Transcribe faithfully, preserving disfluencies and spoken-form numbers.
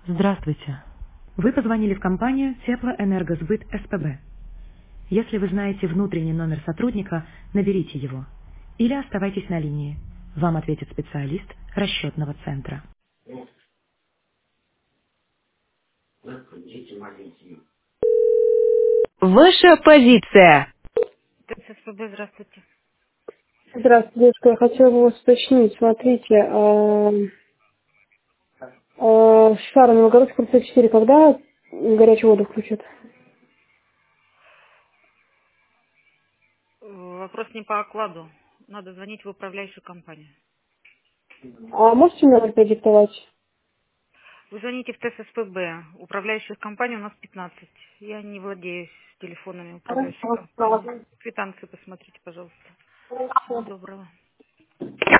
Здравствуйте. Вы позвонили в компанию Теплоэнергосбыт СПБ. Если вы знаете внутренний номер сотрудника, наберите его. Или оставайтесь на линии. Вам ответит специалист расчетного центра. Ваша позиция. СПБ, здравствуйте. Здравствуйте, девушка. Я хотела бы вас уточнить. Смотрите, а, а, шар Новогородск тридцать четыре, когда горячую воду включат? Э, Вопрос не по окладу. Надо звонить в управляющую компанию. А можете мне опять диктовать? Вы звоните в ТССПБ. Управляющих компаний у нас пятнадцать. Я не владею телефонами управляющих Хорошо. компаний. Квитанции посмотрите, пожалуйста. Всего доброго.